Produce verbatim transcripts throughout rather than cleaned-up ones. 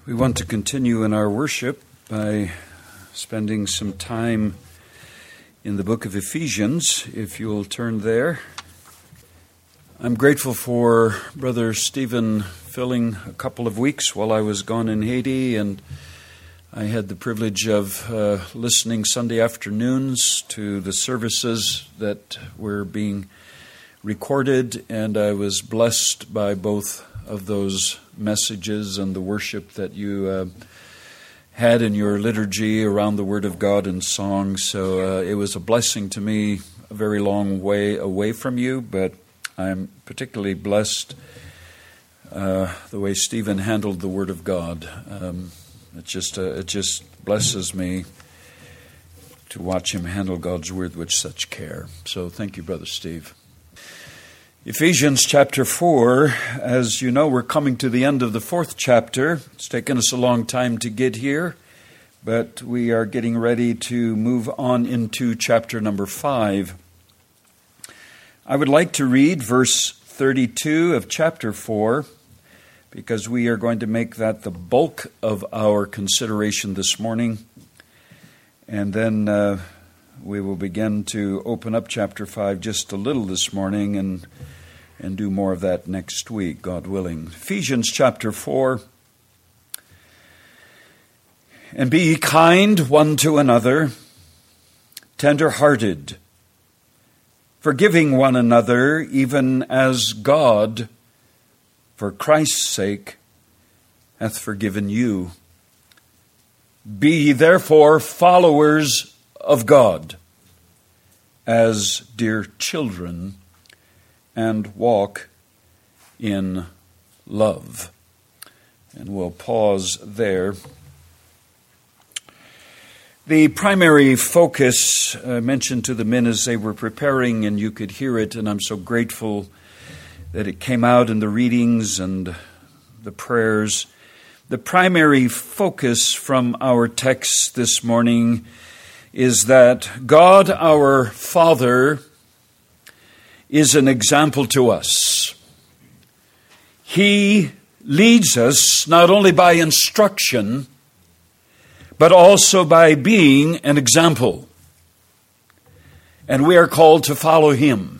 We want to continue in our worship by spending some time in the book of Ephesians, if you'll turn there. I'm grateful for Brother Stephen filling a couple of weeks while I was gone in Haiti, and I had the privilege of uh, listening Sunday afternoons to the services that were being recorded, and I was blessed by both of those messages and the worship that you uh, had in your liturgy around the Word of God and song. So uh, it was a blessing to me, a very long way away from you, but I'm particularly blessed uh, the way Stephen handled the Word of God. Um, it just uh, it just blesses me to watch him handle God's Word with such care. So thank you, Brother Steve. Ephesians chapter four, as you know, we're coming to the end of the fourth chapter. It's taken us a long time to get here, but we are getting ready to move on into chapter number five. I would like to read verse thirty-two of chapter four, because we are going to make that the bulk of our consideration this morning. And then uh, we will begin to open up chapter five just a little this morning and and do more of that next week, God willing. Ephesians chapter four. And be ye kind one to another, tender-hearted, forgiving one another, even as God, for Christ's sake, hath forgiven you. Be ye therefore followers of God, as dear children, and walk in love. And we'll pause there. The primary focus I mentioned to the men as they were preparing, and you could hear it, and I'm so grateful that it came out in the readings and the prayers. The primary focus from our text this morning is that God our Father is an example to us. He leads us not only by instruction, but also by being an example. And we are called to follow him.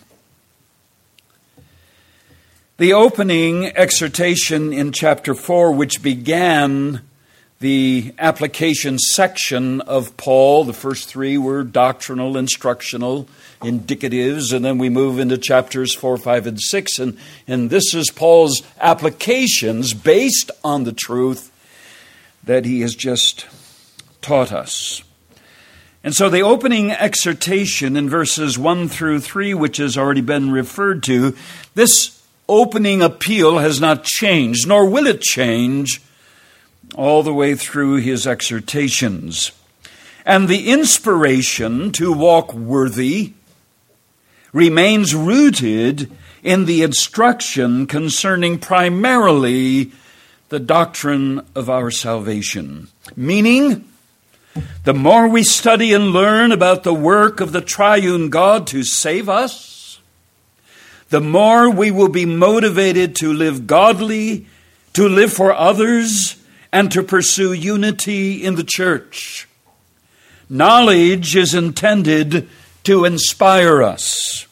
The opening exhortation in chapter four, which began the application section of Paul, the first three were doctrinal, instructional, indicatives, and then we move into chapters four, five, and six, and, and this is Paul's applications based on the truth that he has just taught us. And so the opening exhortation in verses one through three, which has already been referred to, this opening appeal has not changed, nor will it change all the way through his exhortations. And the inspiration to walk worthy remains rooted in the instruction concerning primarily the doctrine of our salvation. Meaning, the more we study and learn about the work of the triune God to save us, the more we will be motivated to live godly, to live for others, and to pursue unity in the church. Knowledge is intended to inspire us.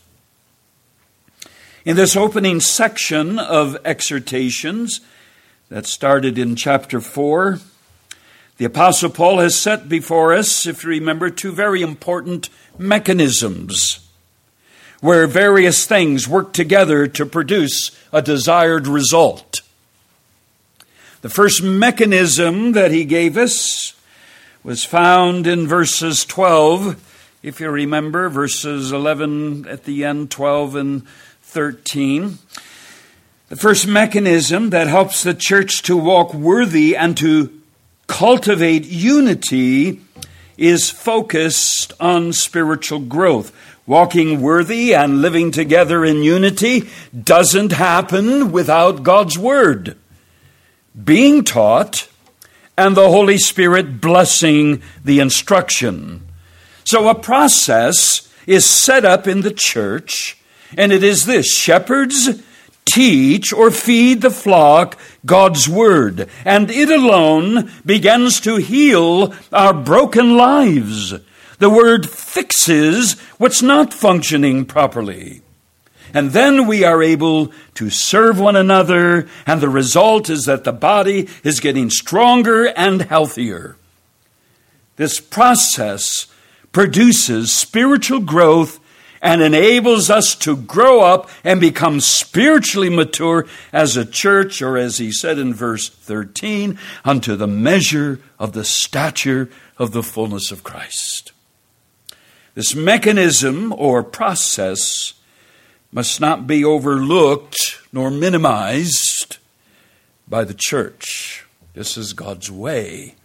In this opening section of exhortations that started in chapter four, the Apostle Paul has set before us, if you remember, two very important mechanisms where various things work together to produce a desired result. The first mechanism that he gave us was found in verses twelve, if you remember, verses eleven at the end, twelve and thirteen. The first mechanism that helps the church to walk worthy and to cultivate unity is focused on spiritual growth. Walking worthy and living together in unity doesn't happen without God's Word being taught and the Holy Spirit blessing the instruction. So a process is set up in the church, and it is this: shepherds teach or feed the flock God's word, and it alone begins to heal our broken lives. The word fixes what's not functioning properly. And then we are able to serve one another, and the result is that the body is getting stronger and healthier. This process produces spiritual growth and enables us to grow up and become spiritually mature as a church, or as he said in verse thirteen, unto the measure of the stature of the fullness of Christ. This mechanism or process must not be overlooked nor minimized by the church. This is God's way.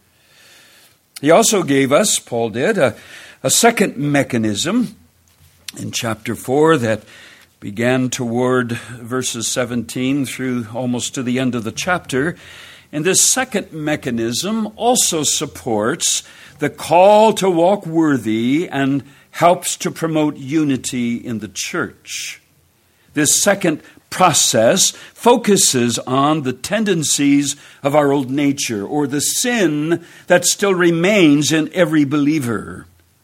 He also gave us, Paul did, a, a second mechanism in chapter four that began toward verses seventeen through almost to the end of the chapter. And this second mechanism also supports the call to walk worthy and helps to promote unity in the church. This second process focuses on the tendencies of our old nature, or the sin that still remains in every believer.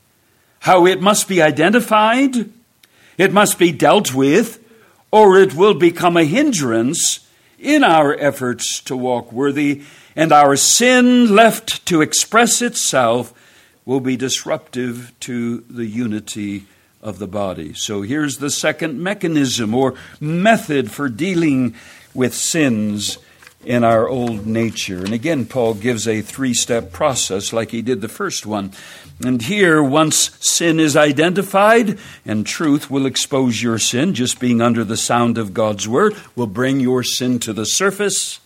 How it must be identified, it must be dealt with, or it will become a hindrance in our efforts to walk worthy, and our sin left to express itself will be disruptive to the unity of the body. So here's the second mechanism or method for dealing with sins in our old nature. And again, Paul gives a three-step process like he did the first one. And here, once sin is identified, and truth will expose your sin, just being under the sound of God's word will bring your sin to the surface.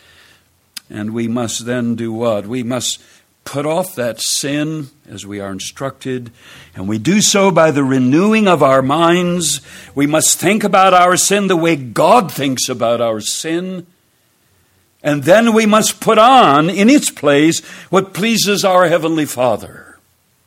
And we must then do what? We must put off that sin as we are instructed, and we do so by the renewing of our minds. We must think about our sin the way God thinks about our sin. And then we must put on in its place what pleases our Heavenly Father.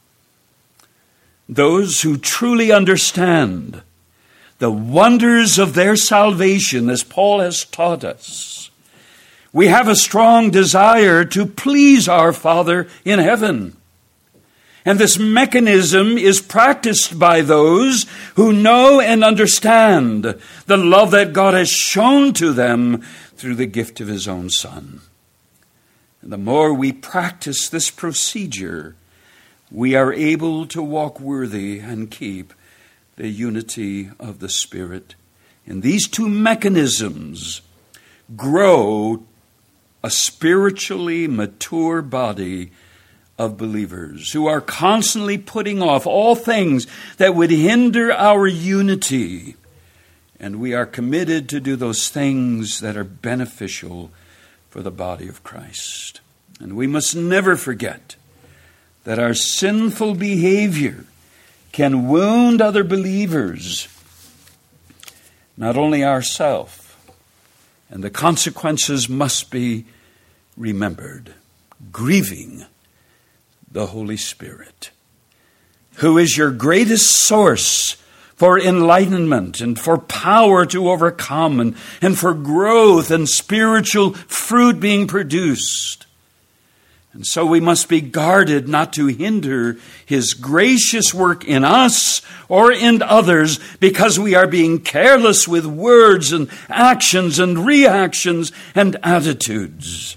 Those who truly understand the wonders of their salvation, as Paul has taught us, we have a strong desire to please our Father in heaven. And this mechanism is practiced by those who know and understand the love that God has shown to them through the gift of his own Son. And the more we practice this procedure, we are able to walk worthy and keep the unity of the Spirit. And these two mechanisms grow a spiritually mature body of believers who are constantly putting off all things that would hinder our unity. And we are committed to do those things that are beneficial for the body of Christ. And we must never forget that our sinful behavior can wound other believers, not only ourselves. And the consequences must be remembered. Grieving the Holy Spirit, who is your greatest source for enlightenment and for power to overcome and, and for growth and spiritual fruit being produced. And so we must be guarded not to hinder his gracious work in us or in others because we are being careless with words and actions and reactions and attitudes.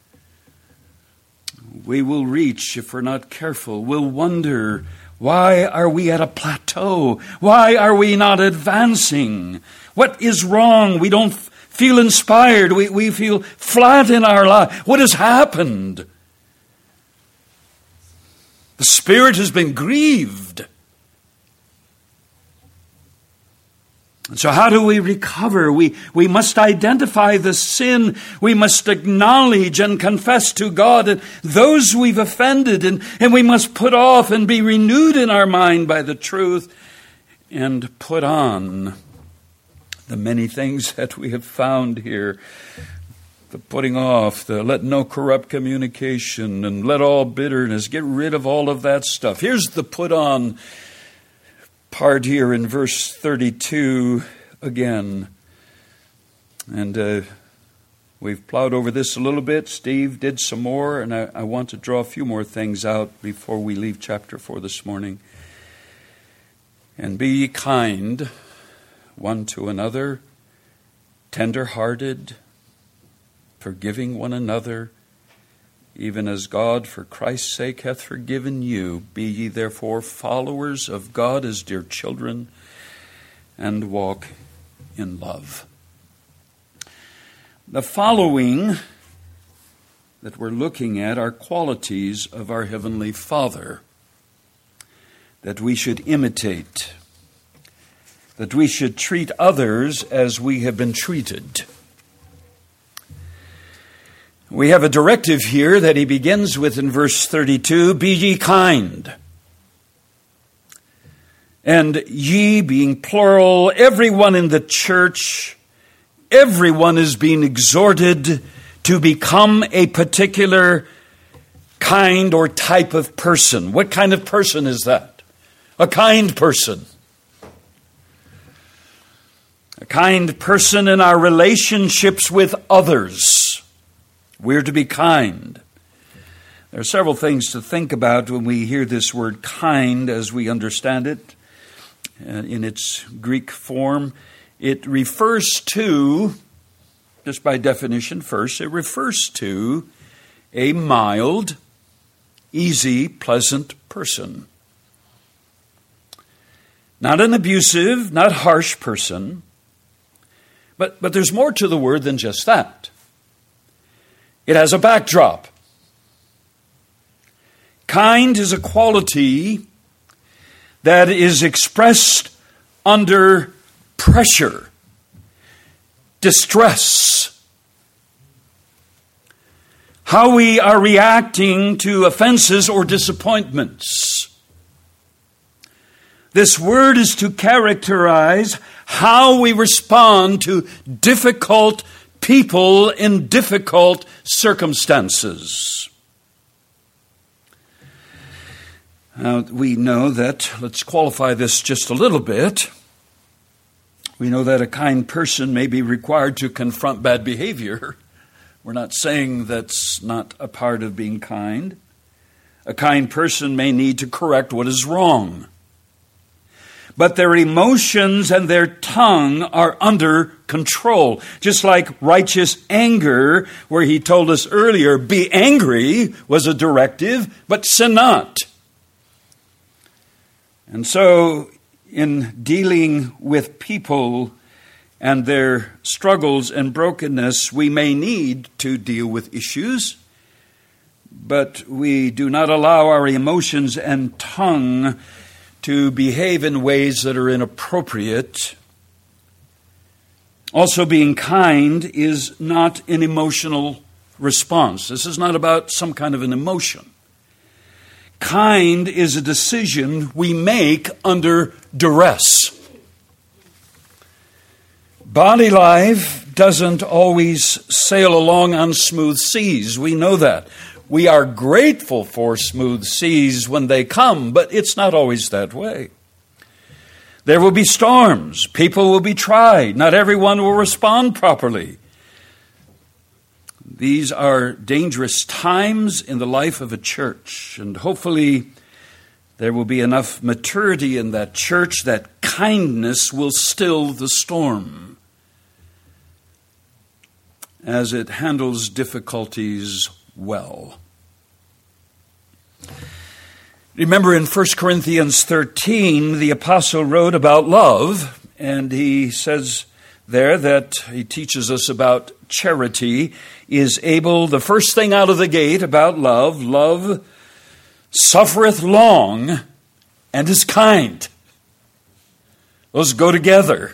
We will reach, if we're not careful, we'll wonder, why are we at a plateau? Why are we not advancing? What is wrong? We don't feel inspired. We, we feel flat in our life. What has happened? The Spirit has been grieved. And so how do we recover? We, we must identify the sin. We must acknowledge and confess to God and those we've offended. And, and we must put off and be renewed in our mind by the truth and put on the many things that we have found here. The putting off, the let no corrupt communication, and let all bitterness, get rid of all of that stuff. Here's the put on part here in verse thirty-two again. And uh, we've plowed over this a little bit. Steve did some more, and I, I want to draw a few more things out before we leave chapter four this morning. And be ye kind one to another, tender-hearted, forgiving one another, even as God for Christ's sake hath forgiven you. Be ye therefore followers of God as dear children, and walk in love. The following that we're looking at are qualities of our Heavenly Father that we should imitate, that we should treat others as we have been treated. We have a directive here that he begins with in verse thirty-two, be ye kind. And ye being plural, everyone in the church, everyone is being exhorted to become a particular kind or type of person. What kind of person is that? A kind person. A kind person in our relationships with others. We're to be kind. There are several things to think about when we hear this word kind as we understand it in its Greek form. It refers to, just by definition first, it refers to a mild, easy, pleasant person. Not an abusive, not harsh person, but, but there's more to the word than just that. It has a backdrop. Kind is a quality that is expressed under pressure, distress. How we are reacting to offenses or disappointments. This word is to characterize how we respond to difficult people in difficult circumstances. Now, we know that, let's qualify this just a little bit. We know that a kind person may be required to confront bad behavior. We're not saying that's not a part of being kind. A kind person may need to correct what is wrong. But their emotions and their tongue are under control. Just like righteous anger, where he told us earlier, be angry was a directive, but sin not. And so, in dealing with people and their struggles and brokenness, we may need to deal with issues, but we do not allow our emotions and tongue to behave in ways that are inappropriate. Also, being kind is not an emotional response. This is not about some kind of an emotion. Kind is a decision we make under duress. Body life doesn't always sail along on smooth seas. We know that. We are grateful for smooth seas when they come, but it's not always that way. There will be storms. People will be tried. Not everyone will respond properly. These are dangerous times in the life of a church, and hopefully there will be enough maturity in that church that kindness will still the storm as it handles difficulties well. Remember in First Corinthians thirteen, the apostle wrote about love, and he says there that he teaches us about charity is able, the first thing out of the gate about love, love suffereth long and is kind. Those go together.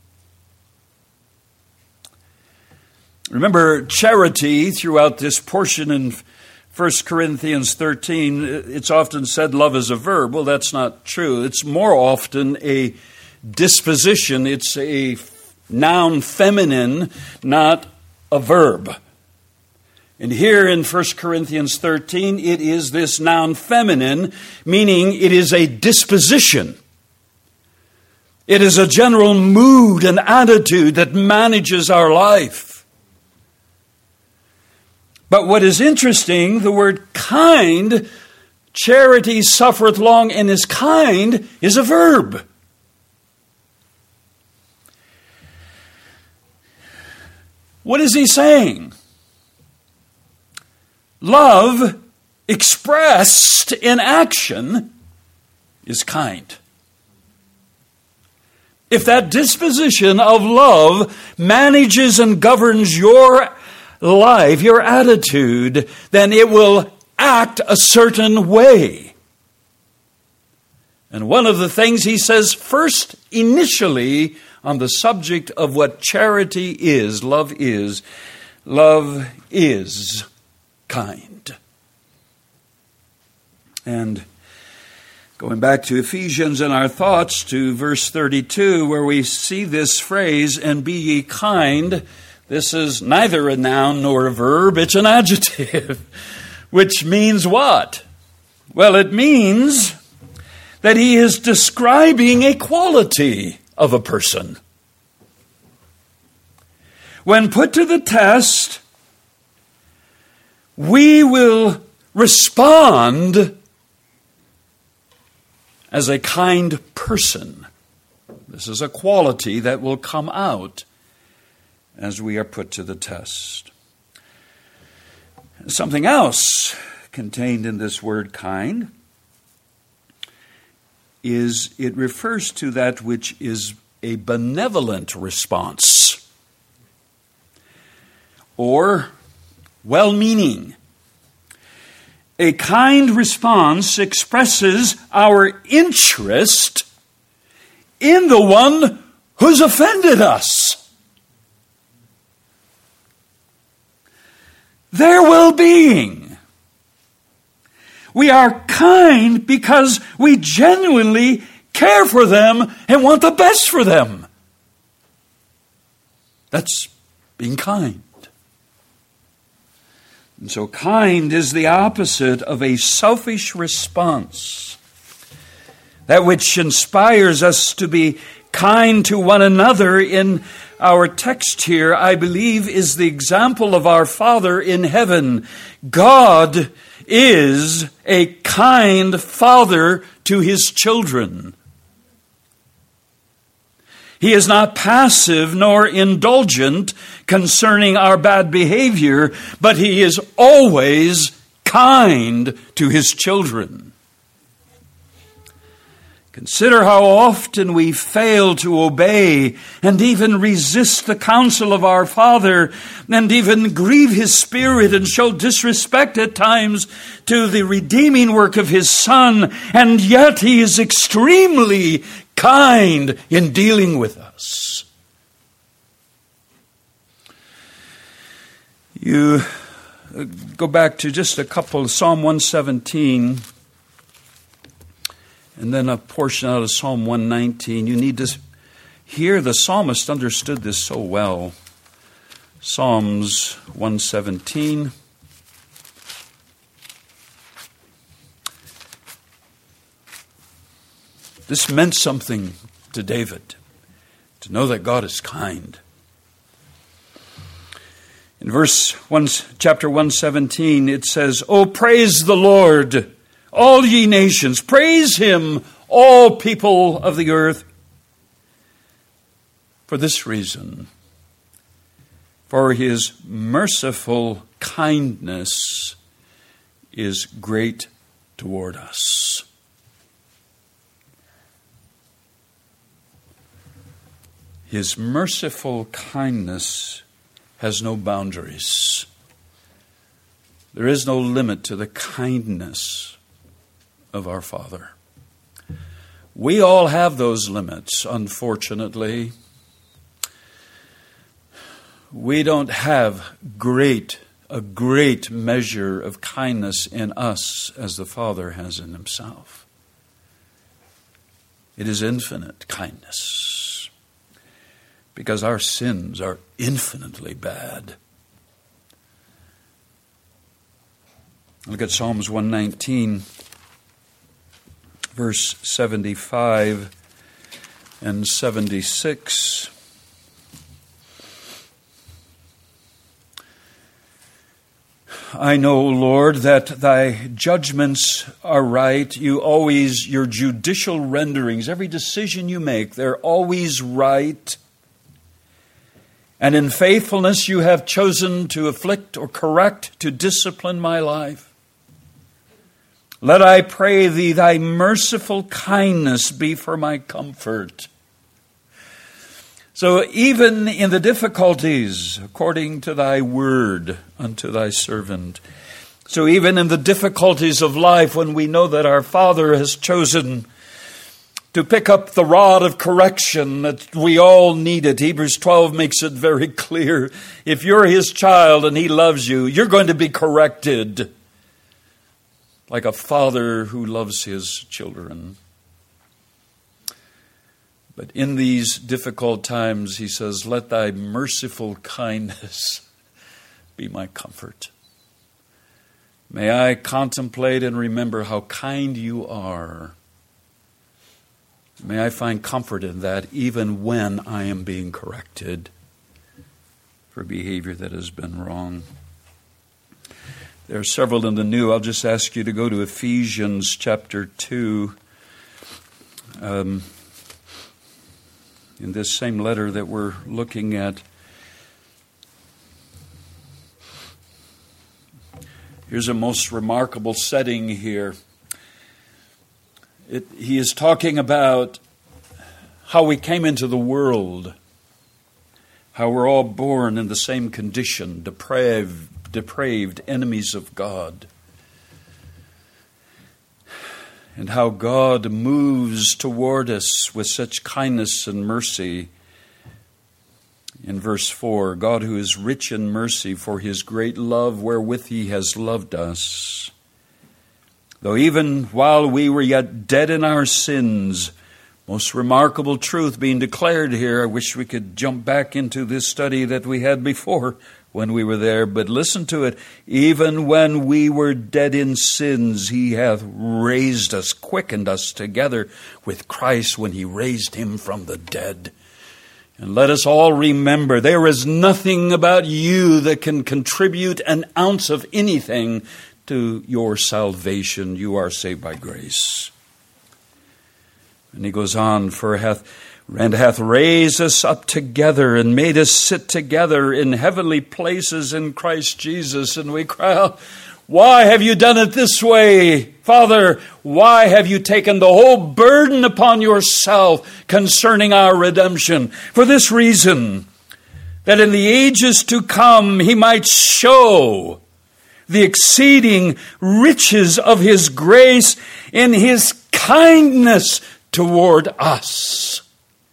Remember, charity throughout this portion in First Corinthians thirteen, it's often said love is a verb. Well, that's not true. It's more often a disposition. It's a noun feminine, not a verb. And here in First Corinthians thirteen, it is this noun feminine, meaning it is a disposition. It is a general mood and attitude that manages our life. But what is interesting, the word kind, charity suffereth long and is kind, is a verb. What is he saying? Love expressed in action is kind. If that disposition of love manages and governs your life, your attitude, then it will act a certain way. And one of the things he says first initially on the subject of what charity is, love is, love is kind. And going back to Ephesians in our thoughts to verse thirty-two, where we see this phrase, and be ye kind, this is neither a noun nor a verb, it's an adjective, which means what? Well, it means that he is describing a quality of a person. When put to the test, we will respond as a kind person. This is a quality that will come out as we are put to the test. Something else contained in this word kind is it refers to that which is a benevolent response or well-meaning. A kind response expresses our interest in the one who's offended us. Their well-being. We are kind because we genuinely care for them and want the best for them. That's being kind. And so kind is the opposite of a selfish response. That which inspires us to be kind to one another in our text here, I believe, is the example of our Father in heaven. God is a kind Father to His children. He is not passive nor indulgent concerning our bad behavior, but He is always kind to His children. Consider how often we fail to obey and even resist the counsel of our Father and even grieve His Spirit and show disrespect at times to the redeeming work of His Son, and yet He is extremely kind in dealing with us. You go back to just a couple, Psalm one seventeen, and then a portion out of Psalm one nineteen. You need to hear the psalmist understood this so well. Psalms one seventeen. This meant something to David, to know that God is kind. In verse one, chapter one seventeen, it says, "Oh, praise the Lord, all ye nations. Praise Him, all people of the earth. For this reason, for His merciful kindness is great toward us." His merciful kindness has no boundaries. There is no limit to the kindness of our Father. We all have those limits, unfortunately. We don't have great, a great measure of kindness in us as the Father has in Himself. It is infinite kindness, because our sins are infinitely bad. Look at Psalms one nineteen, verse seventy-five. and seventy-six. I know, Lord, that thy judgments are right. You always, your judicial renderings, every decision you make, they're always right. And in faithfulness you have chosen to afflict or correct, to discipline my life. Let, I pray thee, thy merciful kindness be for my comfort. So even in the difficulties, according to thy word unto thy servant. So even in the difficulties of life, when we know that our Father has chosen to pick up the rod of correction that we all need it. Hebrews twelve makes it very clear. If you're his child and he loves you, you're going to be corrected like a father who loves his children. But in these difficult times, he says, let thy merciful kindness be my comfort. May I contemplate and remember how kind you are. May I find comfort in that even when I am being corrected for behavior that has been wrong. There are several in the New. I'll just ask you to go to Ephesians chapter two. Um, in this same letter that we're looking at. Here's a most remarkable setting here. It, he is talking about how we came into the world, how we're all born in the same condition, depraved, depraved enemies of God, and how God moves toward us with such kindness and mercy. In verse four, God who is rich in mercy for his great love wherewith he has loved us. Though even while we were yet dead in our sins, most remarkable truth being declared here. I wish we could jump back into this study that we had before when we were there, but listen to it. Even when we were dead in sins, he hath raised us, quickened us together with Christ when he raised him from the dead. And let us all remember, there is nothing about you that can contribute an ounce of anything to your salvation. You are saved by grace. And he goes on, for hath and hath raised us up together and made us sit together in heavenly places in Christ Jesus. And we cry out, why have you done it this way, Father? Why have you taken the whole burden upon yourself concerning our redemption? For this reason, that in the ages to come he might show the exceeding riches of his grace in his kindness toward us.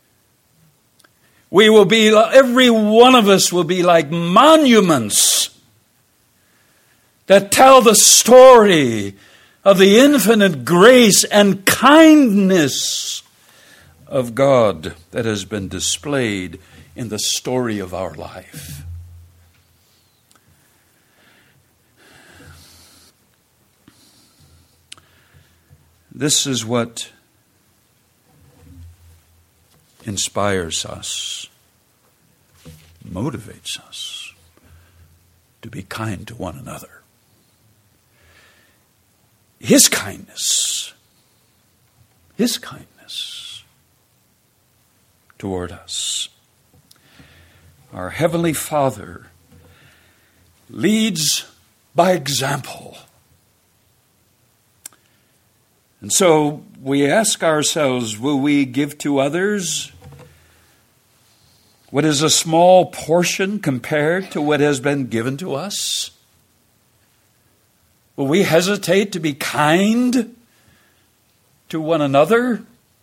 We will be, every one of us will be like monuments that tell the story of the infinite grace and kindness of God that has been displayed in the story of our life. This is what inspires us, motivates us to be kind to one another. His kindness, His kindness toward us. Our Heavenly Father leads by example. And so we ask ourselves, will we give to others what is a small portion compared to what has been given to us? Will we hesitate to be kind to one another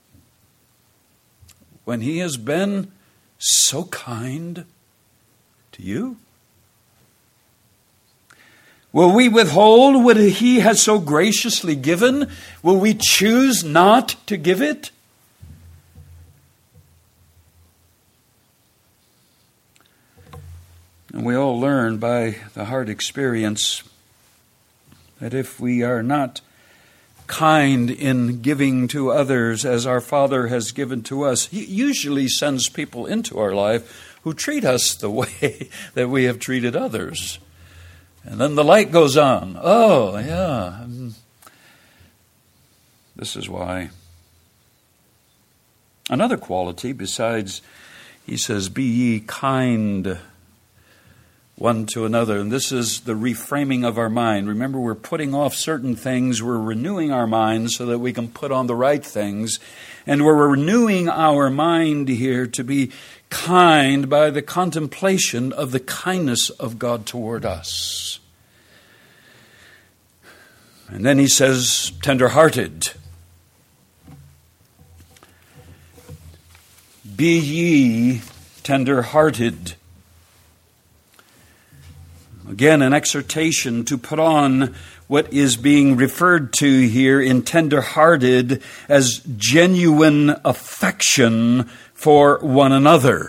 when he has been so kind to you? Will we withhold what he has so graciously given? Will we choose not to give it? And we all learn by the hard experience that if we are not kind in giving to others as our Father has given to us. He usually sends people into our life who treat us the way that we have treated others. And then the light goes on. Oh, yeah. This is why. Another quality besides, he says, be ye kind one to another. And this is the reframing of our mind. Remember, we're putting off certain things. We're renewing our minds so that we can put on the right things. And we're renewing our mind here to be kind by the contemplation of the kindness of God toward us. And then he says, tender-hearted. Be ye tender-hearted. Again, an exhortation to put on what is being referred to here in tender-hearted as genuine affection for one another.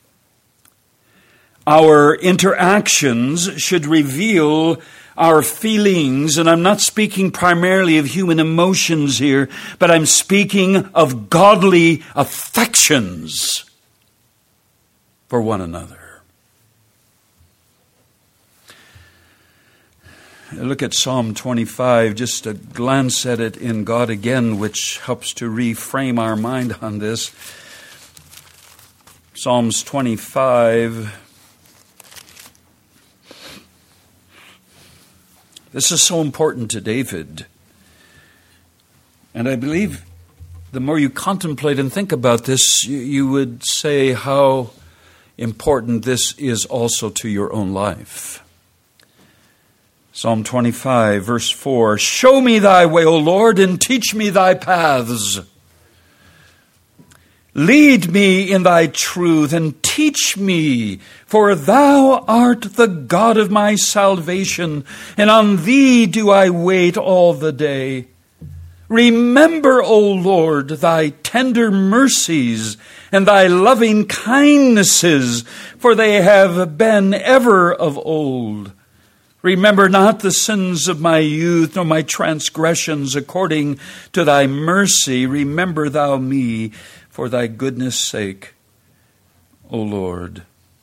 Our interactions should reveal our feelings, and I'm not speaking primarily of human emotions here, but I'm speaking of godly affections for one another. Look at Psalm twenty-five, just a glance at it in God again, which helps to reframe our mind on this. Psalms twenty-five. This is so important to David. And I believe the more you contemplate and think about this, you, you would say how important this is also to your own life. Psalm twenty-five, verse four, show me thy way, O Lord, and teach me thy paths. Lead me in thy truth and teach me, for thou art the God of my salvation, and on thee do I wait all the day. Remember, O Lord, thy tender mercies and thy loving kindnesses, for they have been ever of old. Remember not the sins of my youth, nor my transgressions. According to thy mercy, remember thou me for thy goodness' sake, O Lord.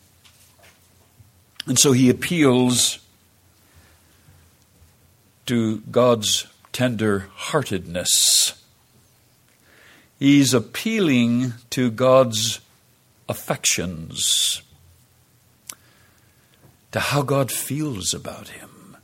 And so he appeals to God's tender-heartedness. He's appealing to God's affections, to how God feels about him.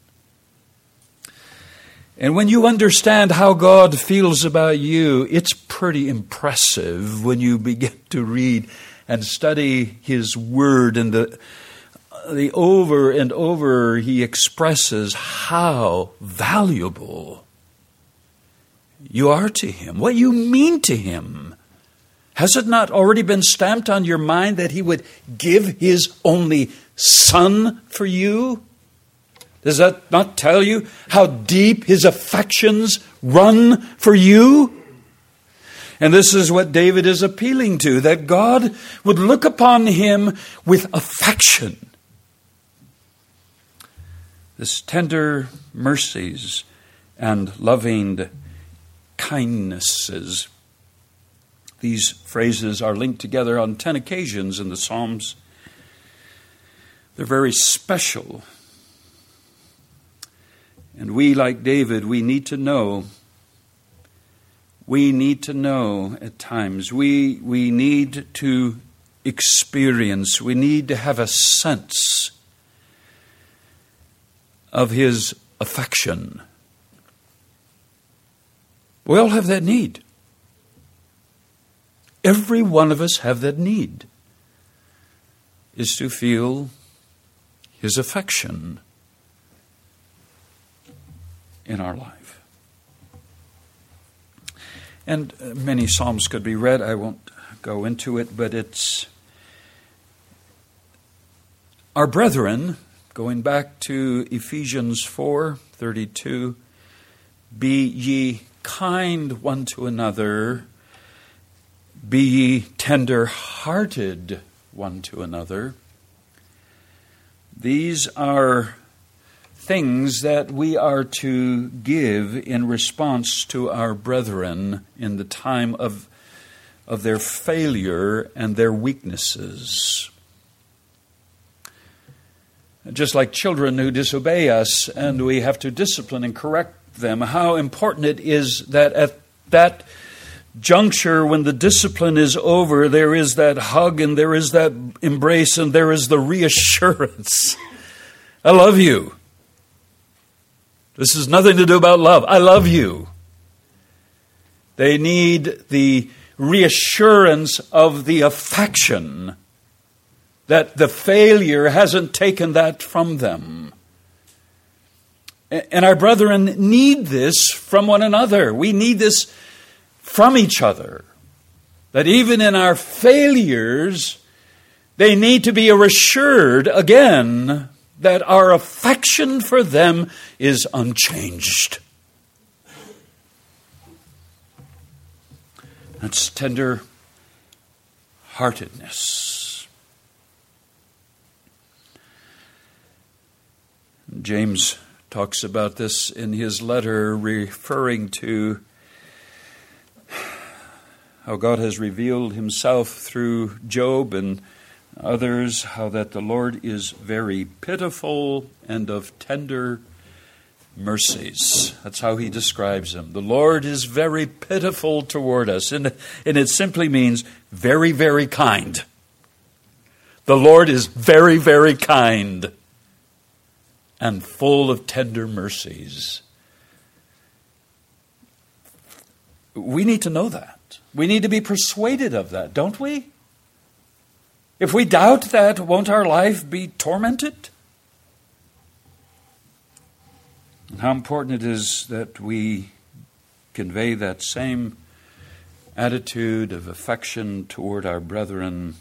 And when you understand how God feels about you, it's pretty impressive when you begin to read and study his word, and the, the over and over he expresses how valuable you are to him, what you mean to him. Has it not already been stamped on your mind that he would give his only Son for you? Does that not tell you how deep his affections run for you? And this is what David is appealing to, that God would look upon him with affection. This tender mercies and loving kindnesses. These phrases are linked together on ten occasions in the Psalms. They're very special. And we, like David, we need to know. We need to know at times. We, we need to experience. We need to have a sense of his affection. We all have that need. Every one of us have that need, is to feel his affection in our life. And many Psalms could be read. I won't go into it, but it's our brethren, going back to Ephesians four thirty-two, be ye kind one to another, be ye tender-hearted one to another. These are things that we are to give in response to our brethren in the time of, of their failure and their weaknesses. Just like children who disobey us, and we have to discipline and correct them, how important it is that at that juncture, when the discipline is over, there is that hug and there is that embrace and there is the reassurance. I love you. This has nothing to do about love. I love you. They need the reassurance of the affection that the failure hasn't taken that from them. And our brethren need this from one another. We need this from each other. That even in our failures, they need to be assured again that our affection for them is unchanged. That's tender heartedness. James talks about this in his letter, referring to how God has revealed himself through Job and others, how that the Lord is very pitiful and of tender mercies. That's how he describes him. The Lord is very pitiful toward us, and, and it simply means very, very kind. The Lord is very, very kind and full of tender mercies. We need to know that. We need to be persuaded of that, don't we? If we doubt that, won't our life be tormented? And how important it is that we convey that same attitude of affection toward our brethren.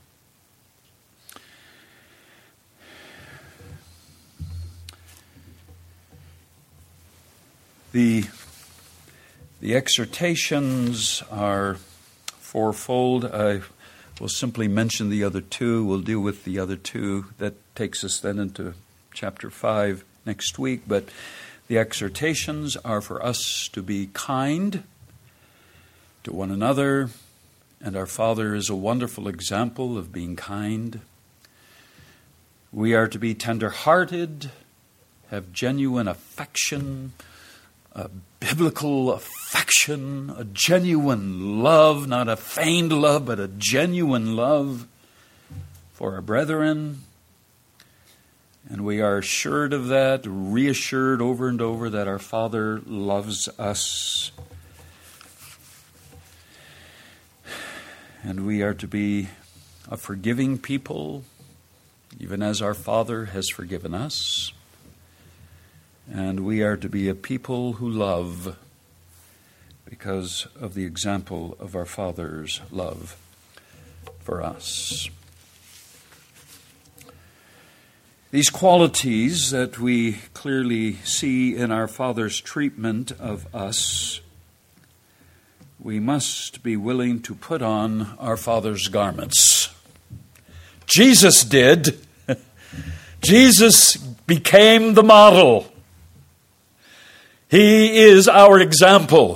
The, the exhortations are fourfold. I will simply mention the other two. We'll deal with the other two. That takes us then into chapter five next week. But the exhortations are for us to be kind to one another. And our Father is a wonderful example of being kind. We are to be tender-hearted, have genuine affection, a biblical affection, a genuine love, not a feigned love, but a genuine love for our brethren. And we are assured of that, reassured over and over that our Father loves us. And we are to be a forgiving people, even as our Father has forgiven us. And we are to be a people who love because of the example of our Father's love for us. These qualities that we clearly see in our Father's treatment of us, we must be willing to put on our Father's garments. Jesus did. Jesus became the model. He is our example.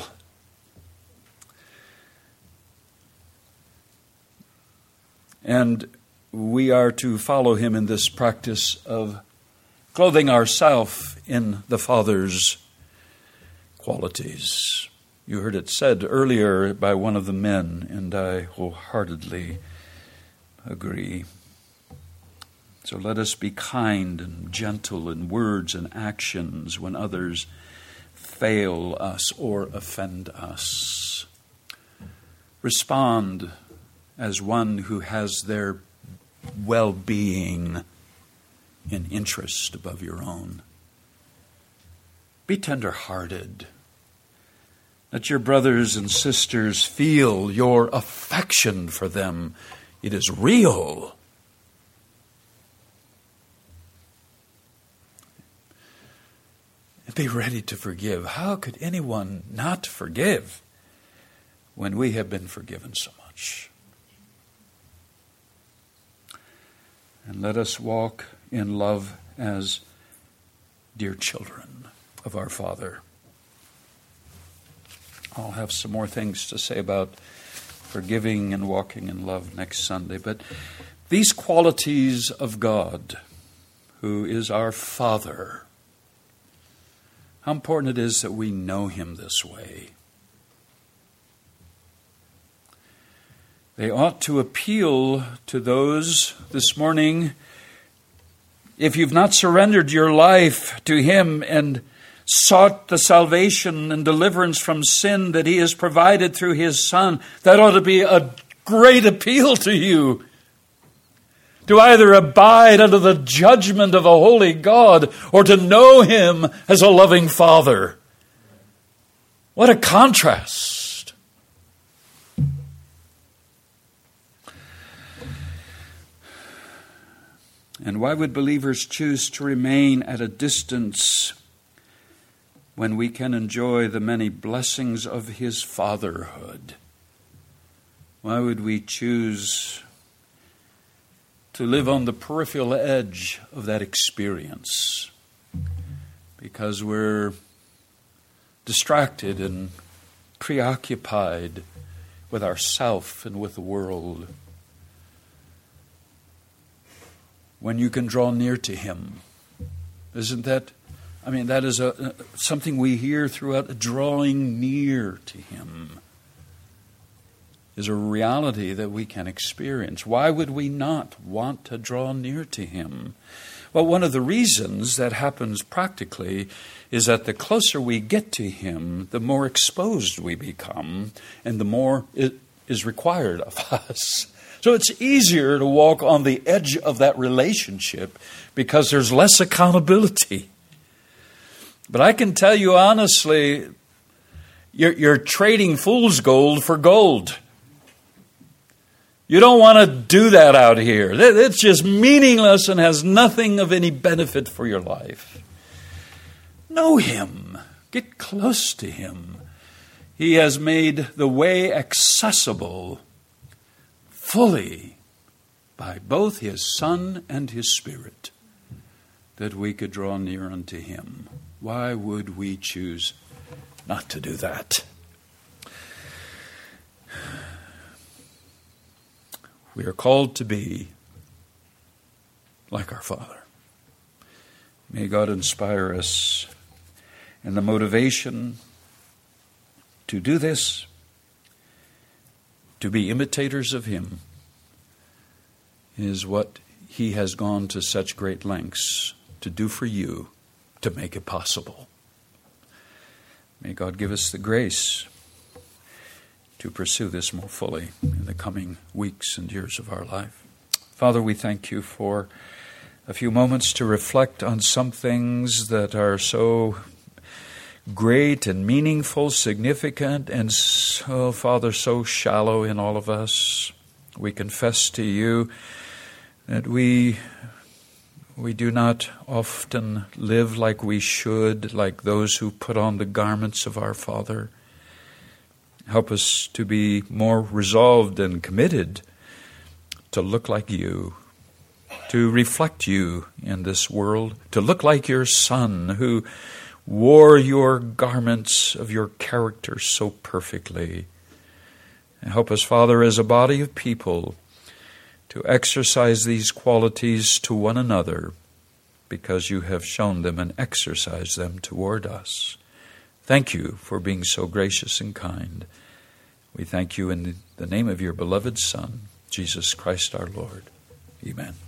And we are to follow him in this practice of clothing ourselves in the Father's qualities. You heard it said earlier by one of the men, and I wholeheartedly agree. So let us be kind and gentle in words and actions when others fail us or offend us. Respond as one who has their well-being in interest above your own. Be tender-hearted. Let your brothers and sisters feel your affection for them. It is real. Be ready to forgive. How could anyone not forgive when we have been forgiven so much? And let us walk in love as dear children of our Father. I'll have some more things to say about forgiving and walking in love next Sunday, but these qualities of God, who is our Father, how important it is that we know Him this way. They ought to appeal to those this morning. If you've not surrendered your life to Him and sought the salvation and deliverance from sin that He has provided through His Son, that ought to be a great appeal to you. To either abide under the judgment of a holy God or to know Him as a loving Father. What a contrast. And why would believers choose to remain at a distance when we can enjoy the many blessings of His fatherhood? Why would we choose to live on the peripheral edge of that experience? Because we're distracted and preoccupied with ourself and with the world. When you can draw near to Him. Isn't that, I mean, that is a, something we hear throughout. Drawing near to Him is a reality that we can experience. Why would we not want to draw near to Him? Well, one of the reasons that happens practically is that the closer we get to Him, the more exposed we become, and the more it is required of us. So it's easier to walk on the edge of that relationship because there's less accountability. But I can tell you honestly, you're, you're trading fool's gold for gold. You don't want to do that out here. It's just meaningless and has nothing of any benefit for your life. Know Him. Get close to Him. He has made the way accessible fully by both His Son and His Spirit, that we could draw near unto Him. Why would we choose not to do that? We are called to be like our Father. May God inspire us in the motivation to do this, to be imitators of Him, is what He has gone to such great lengths to do for you, to make it possible. May God give us the grace to pursue this more fully in the coming weeks and years of our life. Father, we thank You for a few moments to reflect on some things that are so great and meaningful, significant, and so, Father, so shallow in all of us. We confess to You that we we do not often live like we should, like those who put on the garments of our Father. Help us to be more resolved and committed to look like You, to reflect You in this world, to look like Your Son who wore Your garments of Your character so perfectly. And help us, Father, as a body of people, to exercise these qualities to one another, because You have shown them and exercised them toward us. Thank You for being so gracious and kind. We thank You in the name of Your beloved Son, Jesus Christ our Lord. Amen.